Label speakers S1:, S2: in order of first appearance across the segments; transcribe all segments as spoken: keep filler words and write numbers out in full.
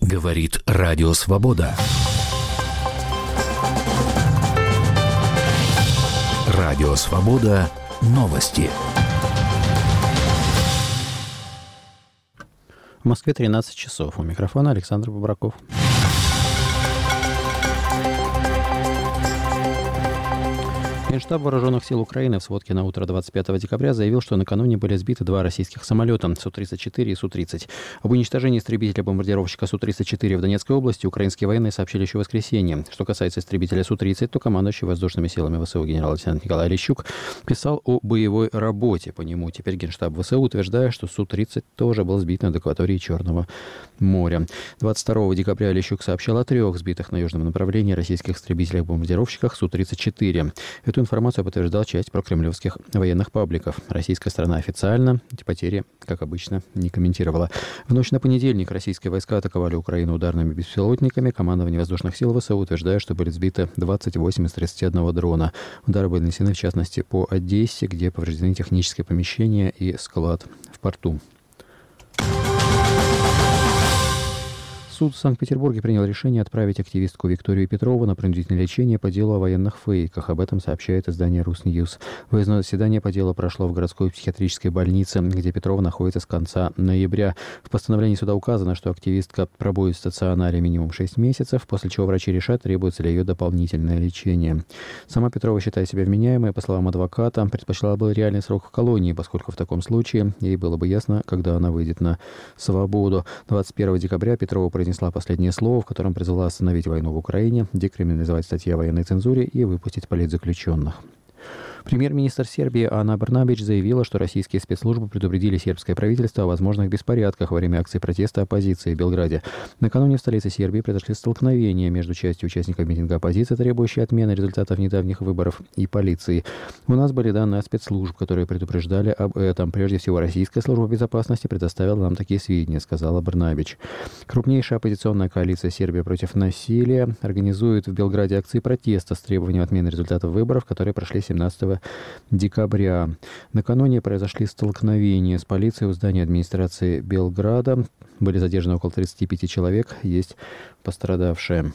S1: Говорит Радио Свобода. Радио Свобода. Новости.
S2: В Москве тринадцать часов. У микрофона Александр Бобраков. Генштаб Вооруженных сил Украины в сводке на утро двадцать пятого декабря заявил, что накануне были сбиты два российских самолета Су тридцать четыре и Су тридцать. Об уничтожении истребителя-бомбардировщика Су тридцать четыре в Донецкой области украинские военные сообщили еще в воскресенье. Что касается истребителя Су тридцать, то командующий воздушными силами ВСУ генерал-лейтенант Николай Лещук писал о боевой работе по нему. Теперь Генштаб ВСУ утверждает, что Су тридцать тоже был сбит над акваторией Черного моря. двадцать второго декабря Лещук сообщал о трех сбитых на южном направлении российских истребителях-бомбардировщиках Су тридцать четыре. Эту информацию подтверждал часть прокремлевских военных пабликов. Российская сторона официально эти потери, как обычно, не комментировала. В ночь на понедельник российские войска атаковали Украину ударными беспилотниками. Командование воздушных сил ВСУ утверждает, что были сбиты двадцать восемь из тридцати одного дрона. Удары были нанесены, в частности, по Одессе, где повреждены технические помещения и склад в порту. Суд в Санкт-Петербурге принял решение отправить активистку Викторию Петрову на принудительное лечение по делу о военных фейках. Об этом сообщает издание «Русньюз». Выездное заседание по делу прошло в городской психиатрической больнице, где Петрова находится с конца ноября. В постановлении суда указано, что активистка пробудет в стационаре минимум шесть месяцев, после чего врачи решат, требуется ли ее дополнительное лечение. Сама Петрова считает себя вменяемой. По словам адвоката, предпочла бы реальный срок в колонии, поскольку в таком случае ей было бы ясно, когда она выйдет на свободу. двадцать первого декабря Петрова произнесла последнее слово, в котором призвала остановить войну в Украине, декриминализовать статьи о военной цензуре и выпустить политзаключенных. Премьер-министр Сербии Ана Брнабич заявила, что российские спецслужбы предупредили сербское правительство о возможных беспорядках во время акции протеста оппозиции в Белграде. Накануне в столице Сербии произошли столкновения между частью участников митинга оппозиции, требующей отмены результатов недавних выборов, и полицией. У нас были данные от спецслужб, которые предупреждали об этом. Прежде всего, Российская служба безопасности предоставила нам такие сведения, сказала Брнабич. Крупнейшая оппозиционная коалиция «Сербия против насилия» организует в Белграде акции протеста с требованием отмены результатов выборов, которые прошли семнадцатого декабря. Накануне произошли столкновения с полицией у здания администрации Белграда. Были задержаны около тридцати пяти человек, есть пострадавшие.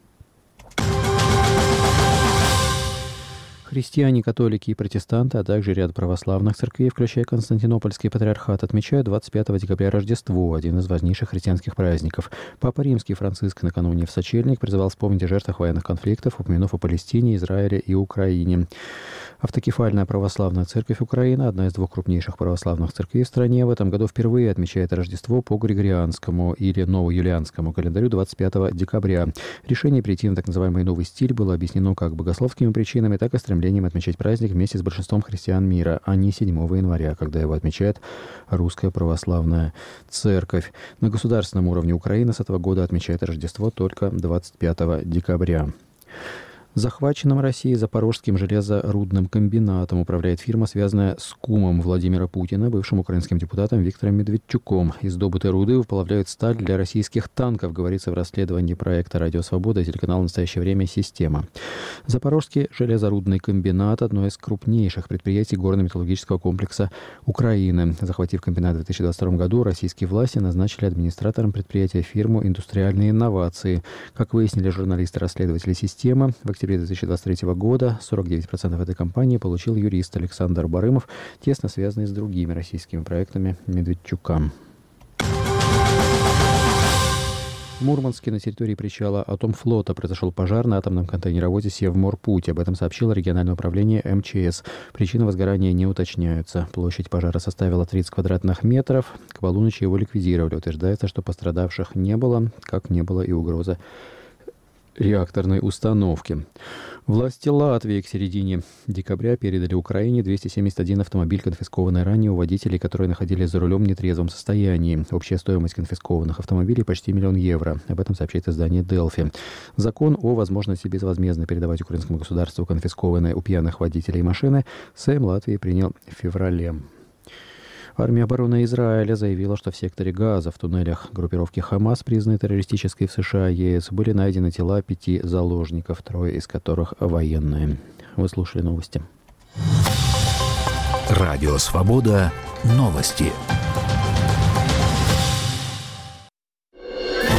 S2: Христиане, католики и протестанты, а также ряд православных церквей, включая Константинопольский патриархат, отмечают двадцать пятого декабря Рождество, один из важнейших христианских праздников. Папа Римский Франциск накануне в сочельник призывал вспомнить о жертвах военных конфликтов, упомянув о Палестине, Израиле и Украине. Автокефальная православная церковь Украины, одна из двух крупнейших православных церквей в стране, в этом году впервые отмечает Рождество по Григорианскому или Новоюлианскому календарю двадцать пятого декабря. Решение перейти на так называемый новый стиль было объяснено как богословскими причинами, так и стремлением отмечать праздник вместе с большинством христиан мира, а не седьмого января, когда его отмечает Русская Православная Церковь. На государственном уровне Украина с этого года отмечает Рождество только двадцать пятого декабря. Захваченным Россией Запорожским железорудным комбинатом управляет фирма, связанная с кумом Владимира Путина, бывшим украинским депутатом Виктором Медведчуком. Из добытой руды выплавляют сталь для российских танков, говорится в расследовании проекта «Радио Свобода» и телеканала «В настоящее время. Система». Запорожский железорудный комбинат – одно из крупнейших предприятий горно-металлургического комплекса Украины. Захватив комбинат в две тысячи двадцать втором году, российские власти назначили администратором предприятия фирму «Индустриальные инновации». Как выяснили журналисты-расследователи «Системы», в октябре две тысячи двадцать третьего года сорок девять процентов этой компании получил юрист Александр Барымов, тесно связанный с другими российскими проектами Медведчука. В Мурманске на территории причала Атомфлота произошел пожар на атомном контейнеровозе «Севморпуть». Об этом сообщило региональное управление эм че эс. Причины возгорания не уточняются. Площадь пожара составила тридцать квадратных метров. К полуночи его ликвидировали. Утверждается, что пострадавших не было, как не было и угрозы реакторной установки. Власти Латвии к середине декабря передали Украине двести семьдесят один автомобиль, конфискованный ранее у водителей, которые находились за рулем в нетрезвом состоянии. Общая стоимость конфискованных автомобилей почти миллион евро. Об этом сообщает издание «Делфи». Закон о возможности безвозмездно передавать украинскому государству конфискованные у пьяных водителей машины Сейм Латвии принял в феврале. Армия обороны Израиля заявила, что в секторе Газа в туннелях группировки Хамас, признанной террористической в США и ЕС, были найдены тела пяти заложников, трое из которых военные. Вы слушали новости.
S1: Радио Свобода. Новости.